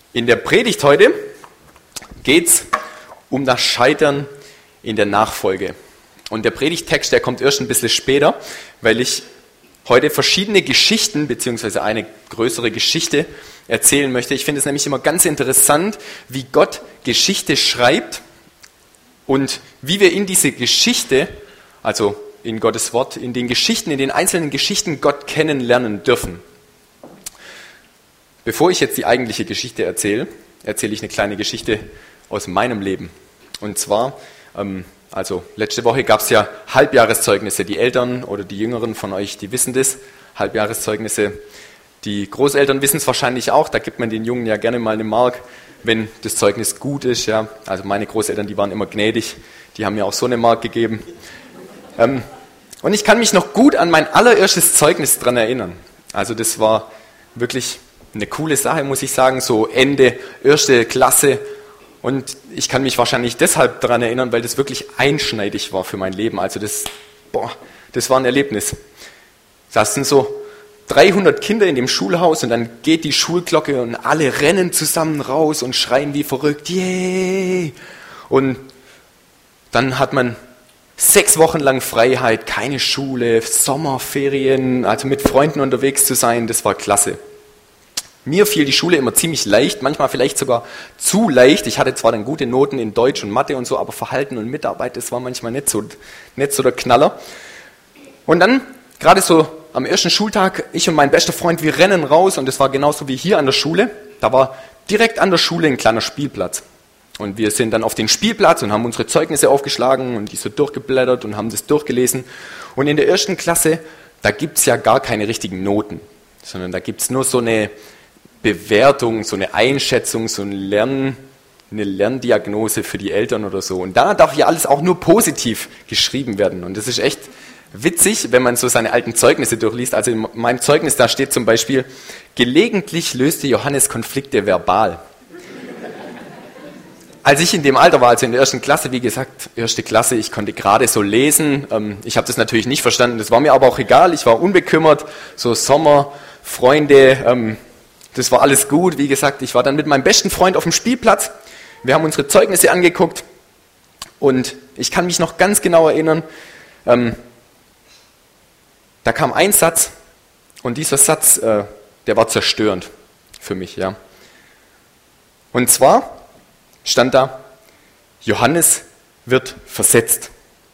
In der Predigt heute geht es um das Scheitern in der Nachfolge. Und der Predigttext, der kommt erst ein bisschen später, weil ich heute verschiedene Geschichten, beziehungsweise eine größere Geschichte erzählen möchte. Ich finde es nämlich immer ganz interessant, wie Gott Geschichte schreibt und wie wir in diese Geschichte, also in Gottes Wort, in den Geschichten, in den einzelnen Geschichten Gott kennenlernen dürfen. Bevor ich jetzt die eigentliche Geschichte erzähle, erzähle ich eine kleine Geschichte aus meinem Leben. Und zwar, also letzte Woche gab es ja Halbjahreszeugnisse. Die Eltern oder die Jüngeren von euch, die wissen das, Halbjahreszeugnisse. Die Großeltern wissen es wahrscheinlich auch, da gibt man den Jungen ja gerne mal eine Mark, wenn das Zeugnis gut ist. Ja. Also meine Großeltern, die waren immer gnädig, die haben mir auch so eine Mark gegeben. Und ich kann mich noch gut an mein allererstes Zeugnis dran erinnern. Also das war wirklich eine coole Sache, muss ich sagen, so Ende, erste Klasse. Und ich kann mich wahrscheinlich deshalb daran erinnern, weil das wirklich einschneidig war für mein Leben. Also das war ein Erlebnis. Das sind so 300 Kinder in dem Schulhaus und dann geht die Schulglocke und alle rennen zusammen raus und schreien wie verrückt, yay! Und dann hat man 6 Wochen lang Freiheit, keine Schule, Sommerferien, also mit Freunden unterwegs zu sein, das war klasse. Mir fiel die Schule immer ziemlich leicht, manchmal vielleicht sogar zu leicht. Ich hatte zwar dann gute Noten in Deutsch und Mathe und so, aber Verhalten und Mitarbeit, das war manchmal nicht so der Knaller. Und dann, gerade so am ersten Schultag, ich und mein bester Freund, wir rennen raus und das war genauso wie hier an der Schule. Da war direkt an der Schule ein kleiner Spielplatz. Und wir sind dann auf den Spielplatz und haben unsere Zeugnisse aufgeschlagen und die so durchgeblättert und haben das durchgelesen. Und in der ersten Klasse, da gibt es ja gar keine richtigen Noten, sondern da gibt es nur so eine Bewertung, so eine Einschätzung, so eine Lerndiagnose für die Eltern oder so. Und da darf ja alles auch nur positiv geschrieben werden. Und das ist echt witzig, wenn man so seine alten Zeugnisse durchliest. Also in meinem Zeugnis, da steht zum Beispiel, gelegentlich löste Johannes Konflikte verbal. Als ich in dem Alter war, also in der ersten Klasse, wie gesagt, erste Klasse, ich konnte gerade so lesen. Ich habe das natürlich nicht verstanden, das war mir aber auch egal. Ich war unbekümmert, so Sommer, Freunde, das war alles gut. Wie gesagt, ich war dann mit meinem besten Freund auf dem Spielplatz. Wir haben unsere Zeugnisse angeguckt und ich kann mich noch ganz genau erinnern, da kam ein Satz und dieser Satz, der war zerstörend für mich. Ja. Und zwar stand da, Johannes wird versetzt.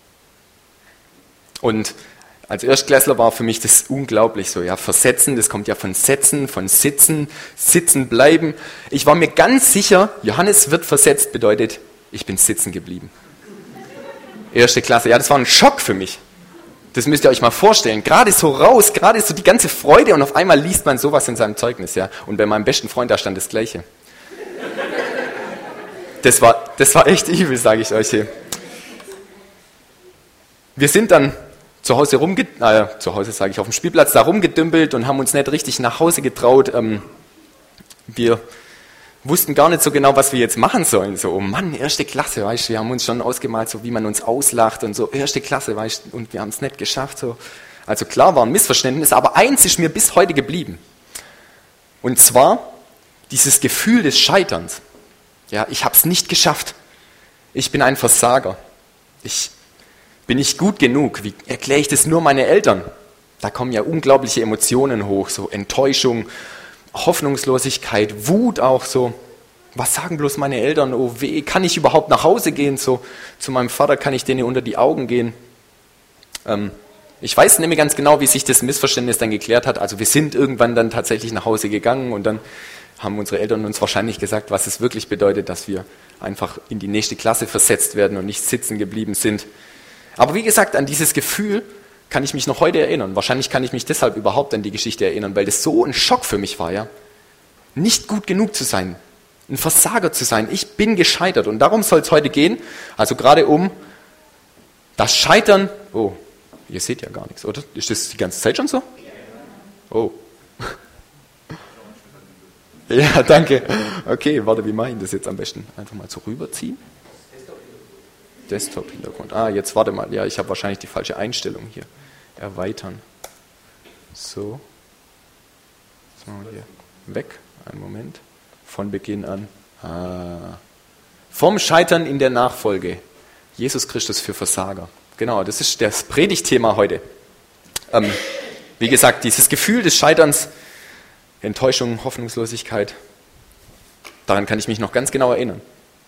Und als Erstklässler war für mich das unglaublich so, ja, versetzen, das kommt ja von setzen, von sitzen, sitzen bleiben. Ich war mir ganz sicher, Johannes wird versetzt bedeutet, ich bin sitzen geblieben. Erste Klasse, ja, das war ein Schock für mich. Das müsst ihr euch mal vorstellen. Gerade so raus, gerade so die ganze Freude und auf einmal liest man sowas in seinem Zeugnis, ja. Und bei meinem besten Freund, da stand das Gleiche. Das war echt übel, sage ich euch hier. Wir sind dann zu Hause auf dem Spielplatz da rumgedümpelt und haben uns nicht richtig nach Hause getraut. Wir wussten gar nicht so genau, was wir jetzt machen sollen. So, oh Mann, erste Klasse, weißt du, wir haben uns schon ausgemalt, so wie man uns auslacht und so, erste Klasse, weißt du, und wir haben es nicht geschafft. So. Also klar war ein Missverständnis, aber eins ist mir bis heute geblieben. Und zwar dieses Gefühl des Scheiterns. Ja, ich habe es nicht geschafft. Ich bin ein Versager. Ich bin nicht gut genug. Wie erkläre ich das nur meinen Eltern? Da kommen ja unglaubliche Emotionen hoch, so Enttäuschung, Hoffnungslosigkeit, Wut auch so. Was sagen bloß meine Eltern? Oh weh, kann ich überhaupt nach Hause gehen? So, zu meinem Vater kann ich denen unter die Augen gehen. Ich weiß nicht mehr ganz genau, wie sich das Missverständnis dann geklärt hat. Also wir sind irgendwann dann tatsächlich nach Hause gegangen und dann haben unsere Eltern uns wahrscheinlich gesagt, was es wirklich bedeutet, dass wir einfach in die nächste Klasse versetzt werden und nicht sitzen geblieben sind. Aber wie gesagt, an dieses Gefühl kann ich mich noch heute erinnern. Wahrscheinlich kann ich mich deshalb überhaupt an die Geschichte erinnern, weil das so ein Schock für mich war, ja. Nicht gut genug zu sein, ein Versager zu sein. Ich bin gescheitert und darum soll es heute gehen. Also gerade um das Scheitern. Oh, ihr seht ja gar nichts, oder? Ist das die ganze Zeit schon so? Oh. Ja, danke. Okay, warte, wie mache ich das jetzt am besten? Einfach mal so rüberziehen. Desktop-Hintergrund. Jetzt warte mal. Ja, ich habe wahrscheinlich die falsche Einstellung hier. Erweitern. So. Jetzt machen wir hier weg. Einen Moment. Von Beginn an. Vom Scheitern in der Nachfolge. Jesus Christus für Versager. Genau, das ist das Predigtthema heute. Wie gesagt, dieses Gefühl des Scheiterns, Enttäuschung, Hoffnungslosigkeit, daran kann ich mich noch ganz genau erinnern.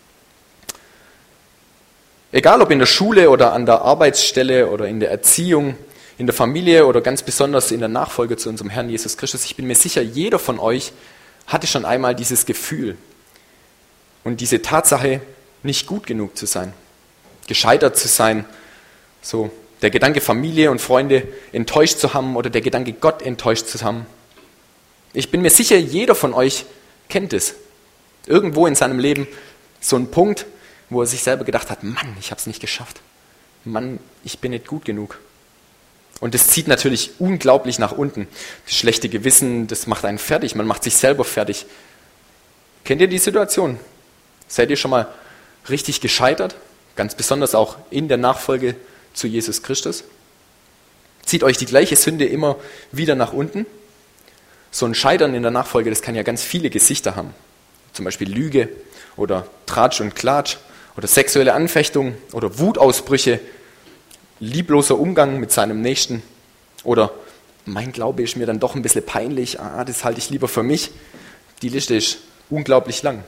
Egal ob in der Schule oder an der Arbeitsstelle oder in der Erziehung, in der Familie oder ganz besonders in der Nachfolge zu unserem Herrn Jesus Christus, ich bin mir sicher, jeder von euch hatte schon einmal dieses Gefühl und diese Tatsache, nicht gut genug zu sein, gescheitert zu sein, so der Gedanke, Familie und Freunde enttäuscht zu haben oder der Gedanke, Gott enttäuscht zu haben. Ich bin mir sicher, jeder von euch kennt es. Irgendwo in seinem Leben so ein Punkt, wo er sich selber gedacht hat, Mann, ich habe es nicht geschafft. Mann, ich bin nicht gut genug. Und das zieht natürlich unglaublich nach unten. Das schlechte Gewissen, das macht einen fertig. Man macht sich selber fertig. Kennt ihr die Situation? Seid ihr schon mal richtig gescheitert? Ganz besonders auch in der Nachfolge zu Jesus Christus? Zieht euch die gleiche Sünde immer wieder nach unten? So ein Scheitern in der Nachfolge, das kann ja ganz viele Gesichter haben. Zum Beispiel Lüge oder Tratsch und Klatsch oder sexuelle Anfechtung oder Wutausbrüche, liebloser Umgang mit seinem Nächsten oder mein Glaube ist mir dann doch ein bisschen peinlich, das halte ich lieber für mich. Die Liste ist unglaublich lang.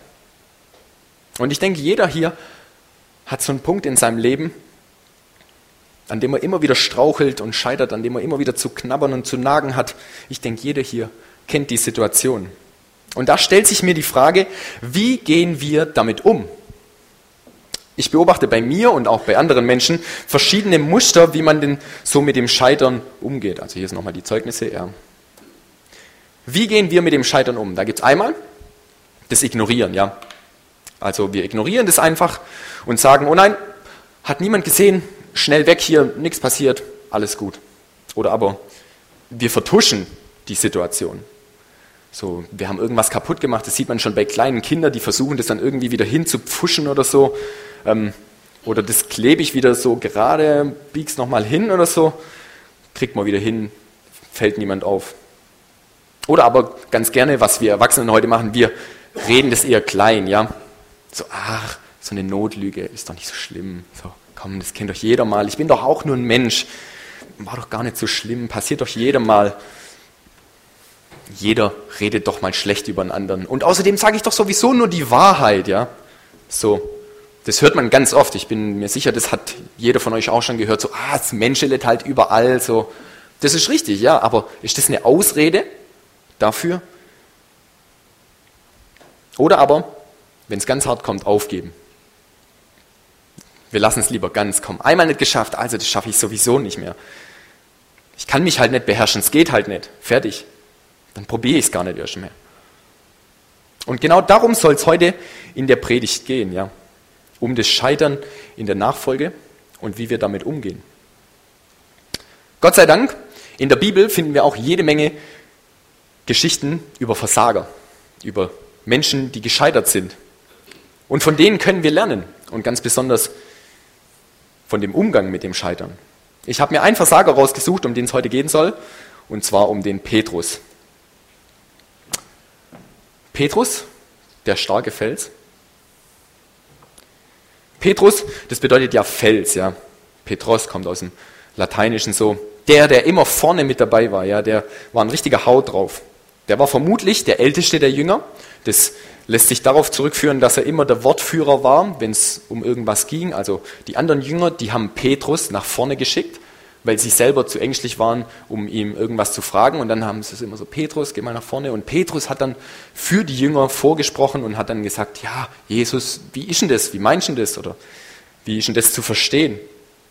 Und ich denke, jeder hier hat so einen Punkt in seinem Leben, an dem er immer wieder strauchelt und scheitert, an dem er immer wieder zu knabbern und zu nagen hat. Ich denke, jeder hier kennt die Situation. Und da stellt sich mir die Frage, wie gehen wir damit um? Ich beobachte bei mir und auch bei anderen Menschen verschiedene Muster, wie man denn so mit dem Scheitern umgeht. Also hier sind nochmal die Zeugnisse. Ja. Wie gehen wir mit dem Scheitern um? Da gibt es einmal das Ignorieren. Ja. Also wir ignorieren das einfach und sagen, oh nein, hat niemand gesehen, schnell weg hier, nichts passiert, alles gut. Oder aber wir vertuschen die Situation. So, wir haben irgendwas kaputt gemacht, das sieht man schon bei kleinen Kindern, die versuchen das dann irgendwie wieder hinzupfuschen oder so. Oder das klebe ich wieder so gerade, bieg's nochmal hin oder so, kriegt man wieder hin, fällt niemand auf. Oder aber ganz gerne, was wir Erwachsenen heute machen, wir reden das eher klein, ja. So, ach, so eine Notlüge ist doch nicht so schlimm. So, komm, das kennt doch jeder mal. Ich bin doch auch nur ein Mensch. War doch gar nicht so schlimm, passiert doch jedem mal. Jeder redet doch mal schlecht über einen anderen. Und außerdem sage ich doch sowieso nur die Wahrheit, ja. So, das hört man ganz oft. Ich bin mir sicher, das hat jeder von euch auch schon gehört. So, das menschelt halt überall. So, das ist richtig, ja. Aber ist das eine Ausrede dafür? Oder aber, wenn es ganz hart kommt, aufgeben. Wir lassen es lieber ganz kommen. Einmal nicht geschafft, also das schaffe ich sowieso nicht mehr. Ich kann mich halt nicht beherrschen, es geht halt nicht. Fertig. Dann probiere ich es gar nicht erst mehr. Und genau darum soll es heute in der Predigt gehen, ja. Um das Scheitern in der Nachfolge und wie wir damit umgehen. Gott sei Dank, in der Bibel finden wir auch jede Menge Geschichten über Versager, über Menschen, die gescheitert sind. Und von denen können wir lernen und ganz besonders von dem Umgang mit dem Scheitern. Ich habe mir einen Versager rausgesucht, um den es heute gehen soll, und zwar um den Petrus. Petrus, der starke Fels. Petrus, das bedeutet ja Fels, ja. Petros kommt aus dem Lateinischen so. Der immer vorne mit dabei war, ja, der war ein richtiger Haut drauf. Der war vermutlich der älteste der Jünger. Das lässt sich darauf zurückführen, dass er immer der Wortführer war, wenn es um irgendwas ging. Also die anderen Jünger, die haben Petrus nach vorne geschickt, weil sie selber zu ängstlich waren, um ihm irgendwas zu fragen. Und dann haben sie es immer so, Petrus, geh mal nach vorne. Und Petrus hat dann für die Jünger vorgesprochen und hat dann gesagt, ja, Jesus, wie ist denn das? Wie meinst du das? Oder wie ist denn das zu verstehen?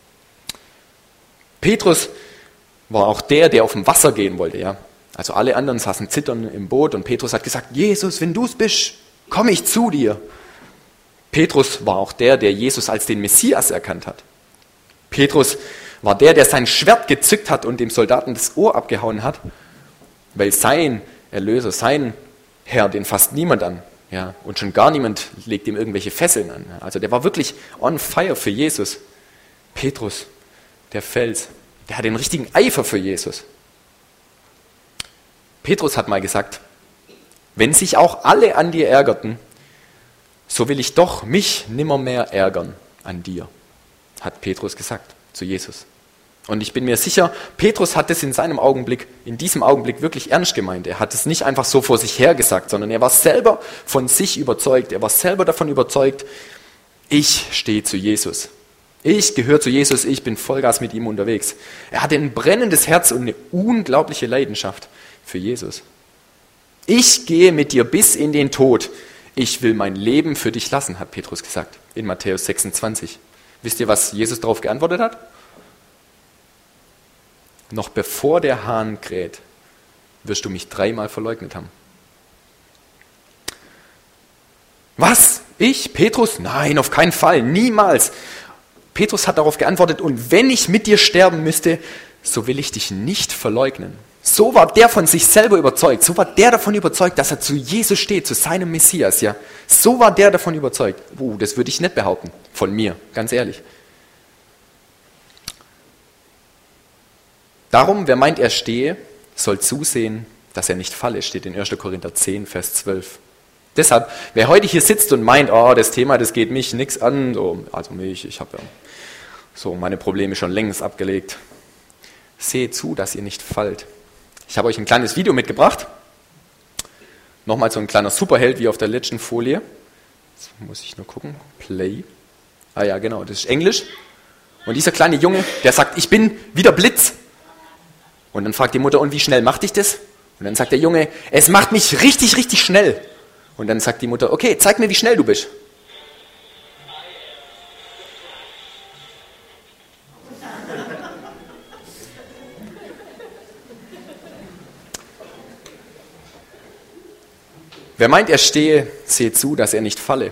Petrus war auch der auf dem Wasser gehen wollte. Ja. Also alle anderen saßen zittern im Boot und Petrus hat gesagt, Jesus, wenn du es bist, komme ich zu dir. Petrus war auch der Jesus als den Messias erkannt hat. Petrus war der sein Schwert gezückt hat und dem Soldaten das Ohr abgehauen hat, weil sein Erlöser, sein Herr, den fasst niemand an. Ja, und schon gar niemand legt ihm irgendwelche Fesseln an. Also der war wirklich on fire für Jesus. Petrus, der Fels, der hat den richtigen Eifer für Jesus. Petrus hat mal gesagt, Wenn sich auch alle an dir ärgerten, so will ich doch mich nimmermehr ärgern an dir, hat Petrus gesagt zu Jesus. Und ich bin mir sicher, Petrus hat es in diesem Augenblick wirklich ernst gemeint. Er hat es nicht einfach so vor sich her gesagt, sondern er war selber von sich überzeugt. Er war selber davon überzeugt, ich stehe zu Jesus. Ich gehöre zu Jesus, ich bin Vollgas mit ihm unterwegs. Er hatte ein brennendes Herz und eine unglaubliche Leidenschaft für Jesus. Ich gehe mit dir bis in den Tod. Ich will mein Leben für dich lassen, hat Petrus gesagt in Matthäus 26. Wisst ihr, was Jesus darauf geantwortet hat? Noch bevor der Hahn kräht, wirst du mich 3-mal verleugnet haben. Was? Ich? Petrus? Nein, auf keinen Fall, niemals. Petrus hat darauf geantwortet, und wenn ich mit dir sterben müsste, so will ich dich nicht verleugnen. So war der von sich selber überzeugt, so war der davon überzeugt, dass er zu Jesus steht, zu seinem Messias. Ja, so war der davon überzeugt. Das würde ich nicht behaupten, von mir, ganz ehrlich. Darum, wer meint, er stehe, soll zusehen, dass er nicht falle, steht in 1. Korinther 10, Vers 12. Deshalb, wer heute hier sitzt und meint, das Thema, das geht mich nichts an, ich habe ja so meine Probleme schon längst abgelegt, seht zu, dass ihr nicht fallt. Ich habe euch ein kleines Video mitgebracht, nochmal so ein kleiner Superheld wie auf der letzten Folie. Jetzt muss ich nur gucken, Play. Ja genau, das ist Englisch. Und dieser kleine Junge, der sagt, ich bin wie der Blitz. Und dann fragt die Mutter, und wie schnell macht dich das? Und dann sagt der Junge, es macht mich richtig, richtig schnell. Und dann sagt die Mutter, okay, zeig mir, wie schnell du bist. Wer meint, er stehe, seht zu, dass er nicht falle.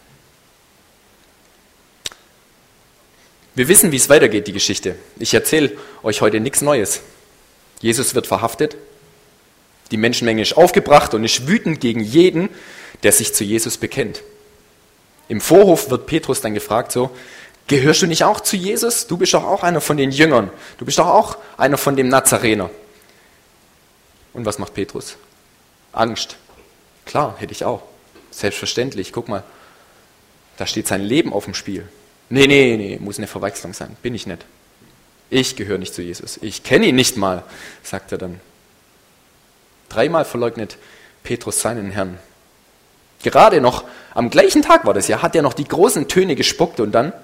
Wir wissen, wie es weitergeht, die Geschichte. Ich erzähle euch heute nichts Neues. Jesus wird verhaftet, die Menschenmenge ist aufgebracht und ist wütend gegen jeden, der sich zu Jesus bekennt. Im Vorhof wird Petrus dann gefragt gehörst du nicht auch zu Jesus? Du bist doch auch einer von den Jüngern, du bist doch auch einer von dem Nazarener. Und was macht Petrus? Angst. Klar, hätte ich auch. Selbstverständlich, guck mal, da steht sein Leben auf dem Spiel. Nee, muss eine Verwechslung sein, bin ich nicht. Ich gehöre nicht zu Jesus. Ich kenne ihn nicht mal, sagt er dann. 3-mal verleugnet Petrus seinen Herrn. Gerade noch am gleichen Tag war das ja, hat er noch die großen Töne gespuckt und dann,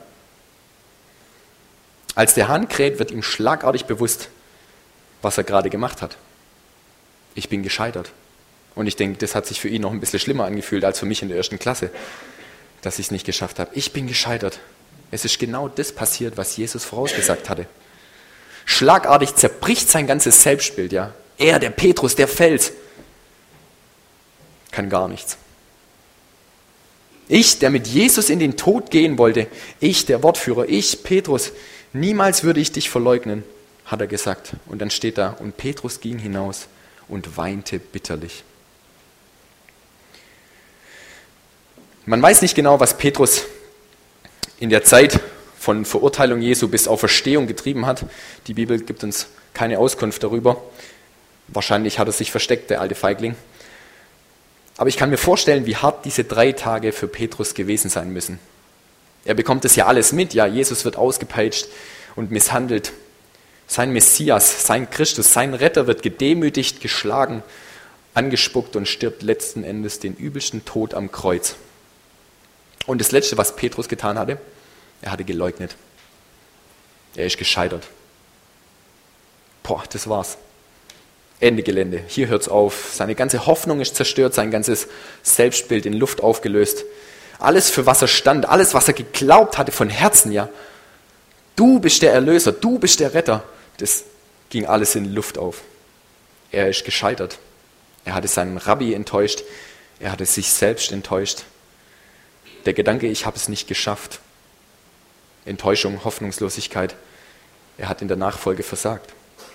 als der Hahn kräht, wird ihm schlagartig bewusst, was er gerade gemacht hat. Ich bin gescheitert. Und ich denke, das hat sich für ihn noch ein bisschen schlimmer angefühlt als für mich in der 1. Klasse, dass ich es nicht geschafft habe. Ich bin gescheitert. Es ist genau das passiert, was Jesus vorausgesagt hatte. Schlagartig zerbricht sein ganzes Selbstbild, ja. Er, der Petrus, der Fels, kann gar nichts. Ich, der mit Jesus in den Tod gehen wollte, ich, der Wortführer, ich, Petrus, niemals würde ich dich verleugnen, hat er gesagt. Und dann steht da, und Petrus ging hinaus und weinte bitterlich. Man weiß nicht genau, was Petrus in der Zeit von Verurteilung Jesu bis Auferstehung getrieben hat. Die Bibel gibt uns keine Auskunft darüber. Wahrscheinlich hat er sich versteckt, der alte Feigling. Aber ich kann mir vorstellen, wie hart diese 3 Tage für Petrus gewesen sein müssen. Er bekommt das ja alles mit. Ja, Jesus wird ausgepeitscht und misshandelt. Sein Messias, sein Christus, sein Retter wird gedemütigt, geschlagen, angespuckt und stirbt letzten Endes den übelsten Tod am Kreuz. Und das Letzte, was Petrus getan hatte, er hatte geleugnet. Er ist gescheitert. Das war's. Ende Gelände. Hier hört's auf. Seine ganze Hoffnung ist zerstört, sein ganzes Selbstbild in Luft aufgelöst. Alles, für was er stand, alles, was er geglaubt hatte von Herzen, ja. Du bist der Erlöser, du bist der Retter. Das ging alles in Luft auf. Er ist gescheitert. Er hatte seinen Rabbi enttäuscht. Er hatte sich selbst enttäuscht. Der Gedanke, ich habe es nicht geschafft. Enttäuschung, Hoffnungslosigkeit. Er hat in der Nachfolge versagt.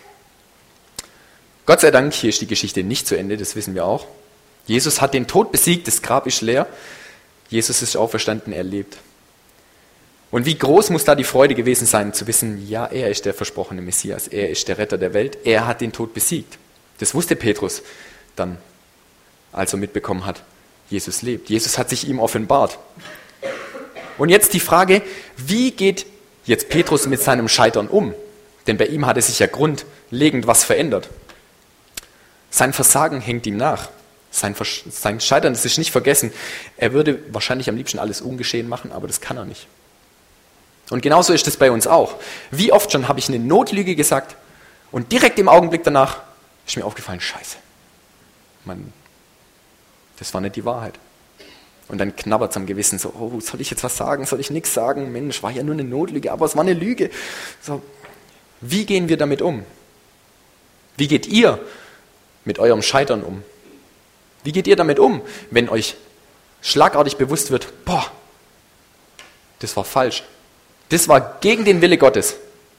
Gott sei Dank, hier ist die Geschichte nicht zu Ende, das wissen wir auch. Jesus hat den Tod besiegt, das Grab ist leer. Jesus ist auferstanden, er lebt. Und wie groß muss da die Freude gewesen sein, zu wissen, ja, er ist der versprochene Messias, er ist der Retter der Welt, er hat den Tod besiegt. Das wusste Petrus dann. als er mitbekommen hat, Jesus lebt. Jesus hat sich ihm offenbart. Und jetzt die Frage, wie geht jetzt Petrus mit seinem Scheitern um? Denn bei ihm hatte sich ja grundlegend was verändert. Sein Versagen hängt ihm nach. Sein Scheitern, das ist nicht vergessen. Er würde wahrscheinlich am liebsten alles ungeschehen machen, aber das kann er nicht. Und genauso ist es bei uns auch. Wie oft schon habe ich eine Notlüge gesagt und direkt im Augenblick danach ist mir aufgefallen, Scheiße, Mann, das war nicht die Wahrheit. Und dann knabbert es am Gewissen so, oh, soll ich jetzt was sagen, soll ich nichts sagen? Mensch, war ja nur eine Notlüge, aber es war eine Lüge. So, wie gehen wir damit um? Wie geht ihr mit eurem Scheitern um? Wie geht ihr damit um, wenn euch schlagartig bewusst wird, boah, das war falsch. Das war gegen den Wille Gottes.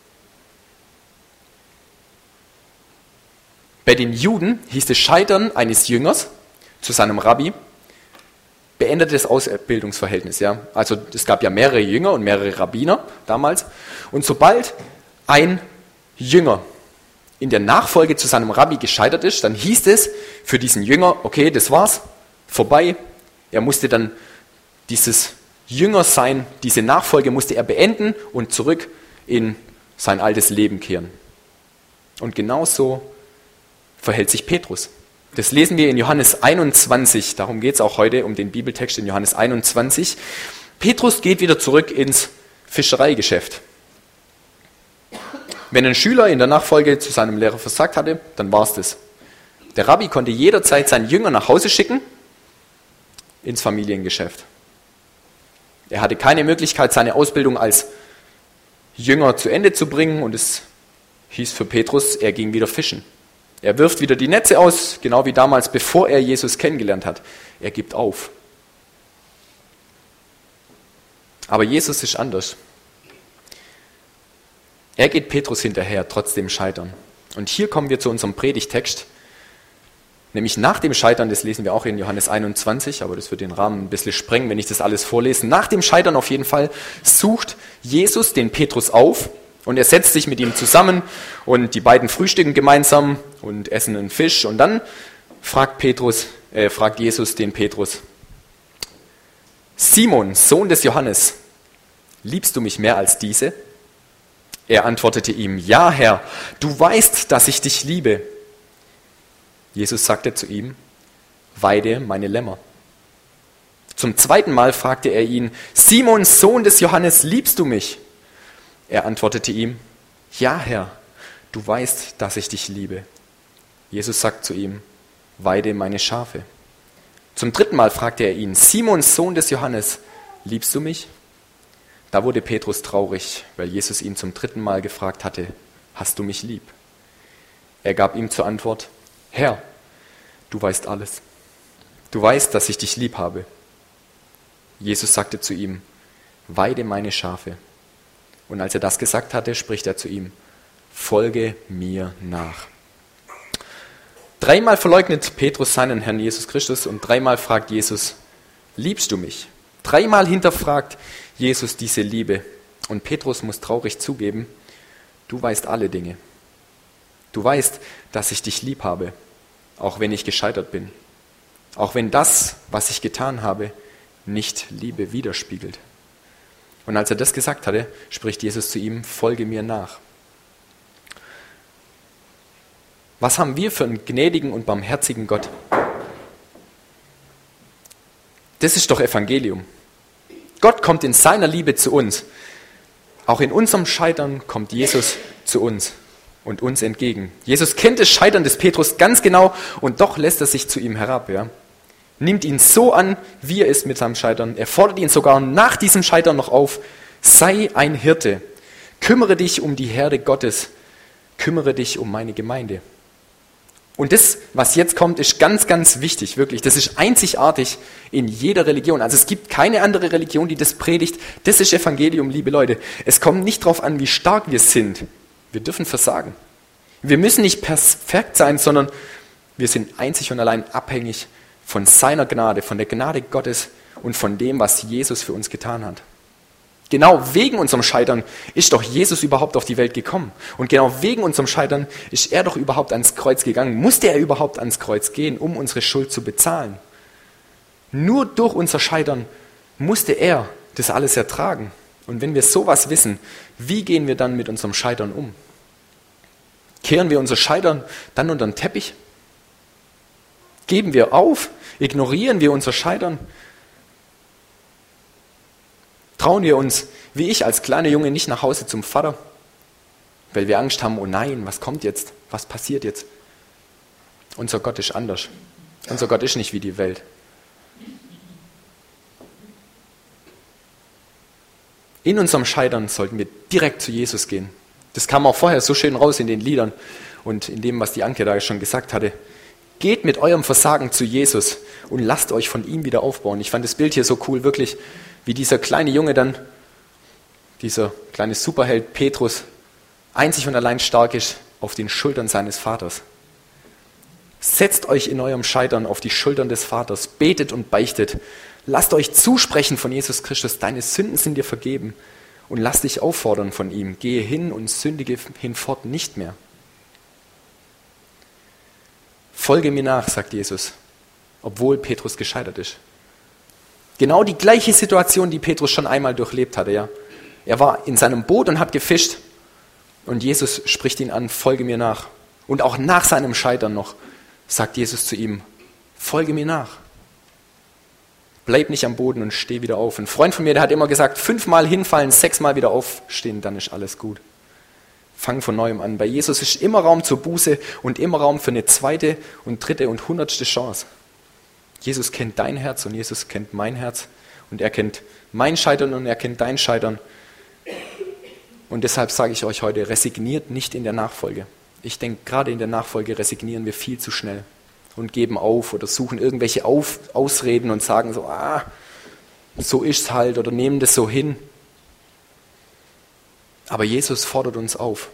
Bei den Juden hieß das Scheitern eines Jüngers zu seinem Rabbi beendetes Ausbildungsverhältnis. Ja? Also es gab ja mehrere Jünger und mehrere Rabbiner damals. Und sobald ein Jünger in der Nachfolge zu seinem Rabbi gescheitert ist, dann hieß es für diesen Jünger, okay, das war's, vorbei. Er musste dann dieses Jüngersein, diese Nachfolge musste er beenden und zurück in sein altes Leben kehren. Und genauso verhält sich Petrus. Das lesen wir in Johannes 21, darum geht es auch heute, um den Bibeltext in Johannes 21. Petrus geht wieder zurück ins Fischereigeschäft. Wenn ein Schüler in der Nachfolge zu seinem Lehrer versagt hatte, dann war es das. Der Rabbi konnte jederzeit seinen Jünger nach Hause schicken, ins Familiengeschäft. Er hatte keine Möglichkeit, seine Ausbildung als Jünger zu Ende zu bringen und es hieß für Petrus, er ging wieder fischen. Er wirft wieder die Netze aus, genau wie damals, bevor er Jesus kennengelernt hat. Er gibt auf. Aber Jesus ist anders. Er geht Petrus hinterher, trotz dem Scheitern. Und hier kommen wir zu unserem Predigtext, nämlich nach dem Scheitern, das lesen wir auch in Johannes 21, aber das wird den Rahmen ein bisschen sprengen, wenn ich das alles vorlese. Nach dem Scheitern auf jeden Fall sucht Jesus den Petrus auf und er setzt sich mit ihm zusammen und die beiden frühstücken gemeinsam und essen einen Fisch. Und dann fragt Jesus den Petrus, Simon, Sohn des Johannes, liebst du mich mehr als diese? Er antwortete ihm, ja Herr, du weißt, dass ich dich liebe. Jesus sagte zu ihm, weide meine Lämmer. Zum zweiten Mal fragte er ihn, Simon, Sohn des Johannes, liebst du mich? Er antwortete ihm, ja Herr, du weißt, dass ich dich liebe. Jesus sagt zu ihm, weide meine Schafe. Zum dritten Mal fragte er ihn, Simon, Sohn des Johannes, liebst du mich? Da wurde Petrus traurig, weil Jesus ihn zum dritten Mal gefragt hatte, hast du mich lieb? Er gab ihm zur Antwort, Herr, du weißt alles. Du weißt, dass ich dich lieb habe. Jesus sagte zu ihm, weide meine Schafe. Und als er das gesagt hatte, spricht er zu ihm, folge mir nach. 3-mal verleugnet Petrus seinen Herrn Jesus Christus und 3-mal fragt Jesus, liebst du mich? 3-mal hinterfragt Jesus diese Liebe. Und Petrus muss traurig zugeben, du weißt alle Dinge. Du weißt, dass ich dich lieb habe, auch wenn ich gescheitert bin. Auch wenn das, was ich getan habe, nicht Liebe widerspiegelt. Und als er das gesagt hatte, spricht Jesus zu ihm, folge mir nach. Was haben wir für einen gnädigen und barmherzigen Gott? Das ist doch Evangelium. Gott kommt in seiner Liebe zu uns. Auch in unserem Scheitern kommt Jesus zu uns und uns entgegen. Jesus kennt das Scheitern des Petrus ganz genau und doch lässt er sich zu ihm herab. Ja? Nimmt ihn so an, wie er ist mit seinem Scheitern. Er fordert ihn sogar nach diesem Scheitern noch auf. Sei ein Hirte. Kümmere dich um die Herde Gottes. Kümmere dich um meine Gemeinde. Und das, was jetzt kommt, ist ganz, ganz wichtig, wirklich. Das ist einzigartig in jeder Religion. Also es gibt keine andere Religion, die das predigt. Das ist Evangelium, liebe Leute. Es kommt nicht darauf an, wie stark wir sind. Wir dürfen versagen. Wir müssen nicht perfekt sein, sondern wir sind einzig und allein abhängig von seiner Gnade, von der Gnade Gottes und von dem, was Jesus für uns getan hat. Genau wegen unserem Scheitern ist doch Jesus überhaupt auf die Welt gekommen. Und genau wegen unserem Scheitern ist er doch überhaupt ans Kreuz gegangen. Musste er überhaupt ans Kreuz gehen, um unsere Schuld zu bezahlen? Nur durch unser Scheitern musste er das alles ertragen. Und wenn wir sowas wissen, wie gehen wir dann mit unserem Scheitern um? Kehren wir unser Scheitern dann unter den Teppich? Geben wir auf? Ignorieren wir unser Scheitern? Trauen wir uns, wie ich als kleiner Junge, nicht nach Hause zum Vater, weil wir Angst haben, oh nein, was kommt jetzt? Was passiert jetzt? Unser Gott ist anders. Unser Gott ist nicht wie die Welt. In unserem Scheitern sollten wir direkt zu Jesus gehen. Das kam auch vorher so schön raus in den Liedern und in dem, was die Anke da schon gesagt hatte. Geht mit eurem Versagen zu Jesus und lasst euch von ihm wieder aufbauen. Ich fand das Bild hier so cool, wirklich, wie dieser kleine Junge dann, dieser kleine Superheld Petrus, einzig und allein stark ist auf den Schultern seines Vaters. Setzt euch in eurem Scheitern auf die Schultern des Vaters, betet und beichtet. Lasst euch zusprechen von Jesus Christus, deine Sünden sind dir vergeben. Und lasst dich auffordern von ihm, gehe hin und sündige hinfort nicht mehr. Folge mir nach, sagt Jesus, obwohl Petrus gescheitert ist. Genau die gleiche Situation, die Petrus schon einmal durchlebt hatte. Ja. Er war in seinem Boot und hat gefischt und Jesus spricht ihn an, folge mir nach. Und auch nach seinem Scheitern noch sagt Jesus zu ihm, folge mir nach. Bleib nicht am Boden und steh wieder auf. Ein Freund von mir, der hat immer gesagt, 5-mal hinfallen, 6-mal wieder aufstehen, dann ist alles gut. Fang von neuem an. Bei Jesus ist immer Raum zur Buße und immer Raum für eine 2. und 3. und 100. Chance. Jesus kennt dein Herz und Jesus kennt mein Herz und er kennt mein Scheitern und er kennt dein Scheitern. Und deshalb sage ich euch heute, resigniert nicht in der Nachfolge. Ich denke, gerade in der Nachfolge resignieren wir viel zu schnell und geben auf oder suchen irgendwelche Ausreden und sagen so, so ist's halt oder nehmen das so hin. Aber Jesus fordert uns auf.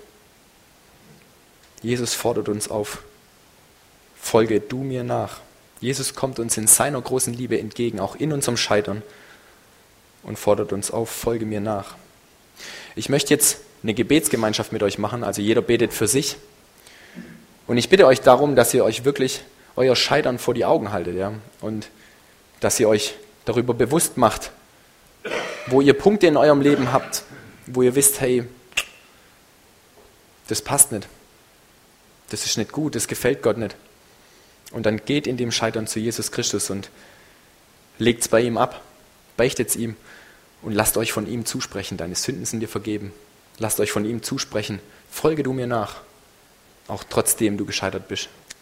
Jesus fordert uns auf. Folge du mir nach. Jesus kommt uns in seiner großen Liebe entgegen, auch in unserem Scheitern und fordert uns auf, folge mir nach. Ich möchte jetzt eine Gebetsgemeinschaft mit euch machen, also jeder betet für sich. Und ich bitte euch darum, dass ihr euch wirklich euer Scheitern vor die Augen haltet, ja? Und dass ihr euch darüber bewusst macht, wo ihr Punkte in eurem Leben habt, wo ihr wisst, hey, das passt nicht, das ist nicht gut, das gefällt Gott nicht. Und dann geht in dem Scheitern zu Jesus Christus und legt es bei ihm ab, beichtet es ihm und lasst euch von ihm zusprechen, deine Sünden sind dir vergeben. Lasst euch von ihm zusprechen, folge du mir nach, auch trotzdem du gescheitert bist.